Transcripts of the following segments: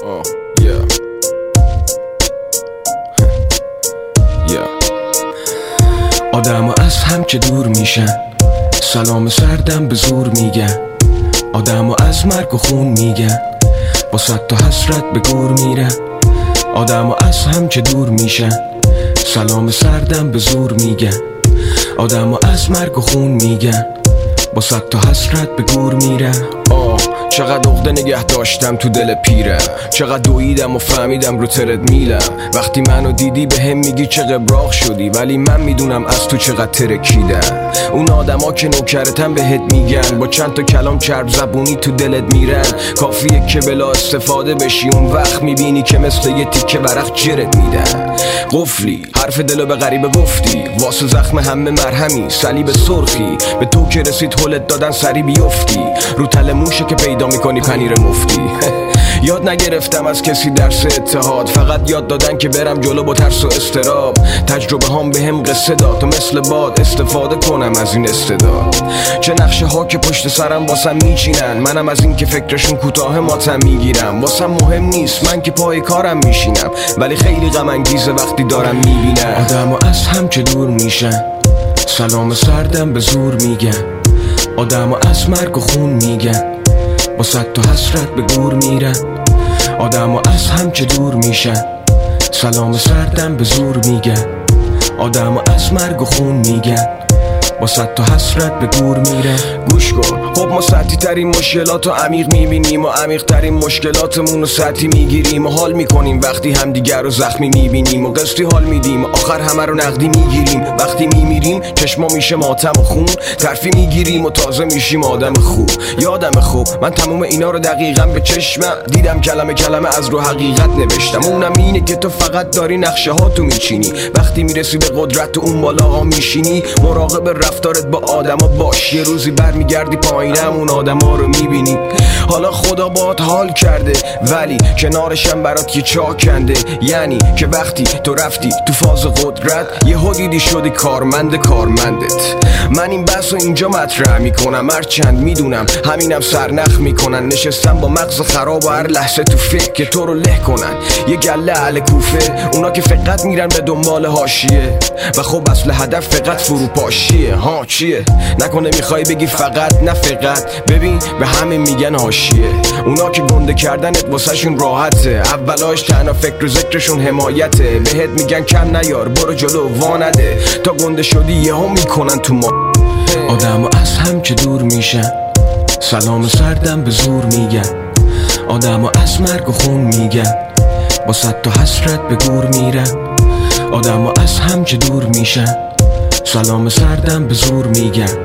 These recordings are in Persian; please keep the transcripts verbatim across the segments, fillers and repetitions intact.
Oh, yeah. yeah. آدم از هم که دور میشن، سلام سردم به زور میگن. آدم از مرگ و خون میگن، با صد تا حسرت به گور میرن. آدم از هم که دور میشن، سلام سردم به زور میگن. آدم از مرگ و خون میگن، با صد تا حسرت به گور میرن. آه چقدر عقده نگه داشتم تو دل پیرم، چقدر دویدم و فهمیدم رو ترد میلم. وقتی منو دیدی به هم میگی چه قبراق شدی، ولی من میدونم از تو چقدر ترکیدم. اون آدما که نوکرتن بهت میگن، با چند تا کلام چرب زبونی تو دلت میرن. کافیه که بلا استفاده بشی، اون وقت میبینی که مثل یه تیکه ورق جرت میدن. قفلی حرف دلو به غریبه گفتی، واسه زخم همه مرهمی صلیب سرخی. به تو که رسید هلت دادن سری بیفتی، رو تل موشه که پیدا میکنی پنیر مفتی. یاد نگرفتم از کسی درس اتحاد، فقط یاد دادن که برم جلو با ترس و استراب. تجربه هام به هم قصه داد تا مثل باد استفاده کنم از این استعداد. چه نقشه ها که پشت سرم واسم میچینن، منم از این که فکرشون کوتاه ماتم میگیرم. واسم مهم نیست من که پای کارم میشینم، ولی خیلی غم انگیزه وقتی دارم میبینم آدمو از هم که دور میشن، سلام سردم به زور میگن. آدمو از مرگ و خون میگن، با صد تا حسرت به گور میرن. آدمو از هم که دور میشن، سلام سردم به زور میگن. آدمو از مرگ و خون میگن، با صد تا حسرت به گور میرن. گوش کن، خب ما سطحی ترین مشکلات رو عمیق میبینیم و عمیق ترین مشکلاتمون رو سطحی میگیریم و حال میکنیم وقتی همدیگر رو زخمی میبینیم و قسطی حال میدیم و آخر همه رو نقدی میگیریم. وقتی میمیریم چشما میشه ماتم و خون، ترفی میگیریم و تازه میشیم آدم خوب. یادم خوب من تموم اینا رو دقیقا به چشمم دیدم، کلمه کلمه از رو حقیقت نوشتم. اونم اینه که تو فقط داری نقشه ها تو میچینی، وقتی میرسی به قدرت تو اون بالا ها میشینی. مراقب رفتارت با آدما باش، یه روزی برمیگردی پایینم اون آدما رو میبینی. حالا خدا باهات حال کرده، ولی کنارشم برات یه چاک کنده. یعنی که وقتی تو رفتی تو فاز قدرت، یه دیدی شدی کارمند کارمندت. من این بحث رو اینجا مطرح میکنم، هرچند میدونم همینم سرنخ میکنن. نشستم با مغز خراب و هر لحظه تو فکر که تو رو له کنن. یه گله اهل کوفه، اونا که فقط میرن به دنبال حاشیه و خب اصل هدف فقط فروپاشیه. ها چیه؟ نکنه میخوای بگی فقط؟ نه فقط، ببین به همه میگن حاشیه. اونا که گنده کردنت واسه شون راحته، اولاش تنها فکر و ذکرشون حمایته. بهت میگن کم نیار برو جلو وانده، تا گنده شدی یه هم میکنن تو ما. آدمو از هم که دور میشن، سلام سردم به زور میگن. آدمو از مرگ و خون میگن، با صد تا حسرت به گور میرن. آدمو از هم که دور میشن، سلام سردم به زور میگن.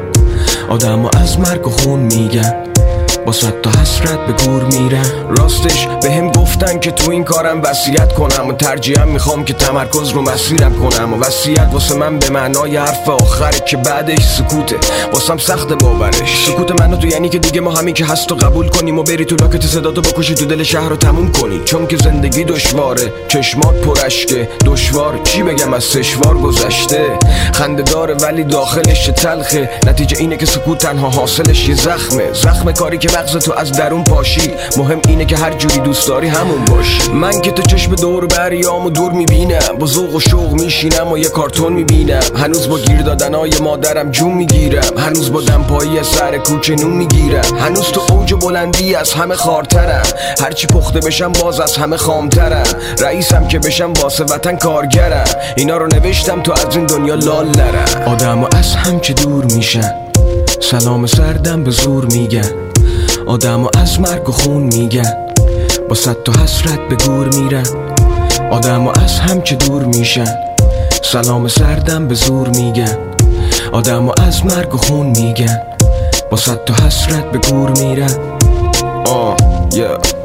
آدمو از مرگ و خون میگن، با صد تا حسرت به گور میرن. راستش به هم گفتن که تو این کارم وصیت کنم و ترجیحاً میخوام که تمرکز رو مسیرم کنم. و وصیت واسه من به معنای حرف آخره که بعدش سکوته، واسم سخت باورش. سکوت منو تو یعنی که دیگه ما همین که هست و قبول کنیم و بری تو لاکت صداتو بکشی تو دل شهر رو تموم کنی. چون که زندگی دشواره، چشمات پرشکه، دشوار چی بگم از سشوار گذشته. خنده داره ولی داخلش تلخه، نتیجه اینه که سکوت تنها حاصلش یه زخمه. زخم کاری که مغز تو از درون پاشید. مهم اینه که هر جوری دوست داری همون باشی. من که تو چشم دور بریامو دور میبینم، با ذوق و شوق میشینم و یه کارتون میبینم. هنوز با گیر دادنای مادرم جون میگیرم، هنوز با دمپایی سر کوچه نون میگیرم. هنوز تو اوج بلندی از همه خارترم، هرچی پخته بشم باز از همه خامترم. رئیسم که بشم واسه وطن کارگرم، اینا رو نوشتم تو از این دنیا لال نرم. آدمو از هم که دور میشن، سلام سردم به زور میگن. آدمو از مرگ و خون میگن، با صد تا حسرت به گور میرن. آدمو از هم که دور میشن، سلام سردم به زور میگن. آدمو از مرگ و خون میگن، با صد تا حسرت به گور میرن. آه yeah.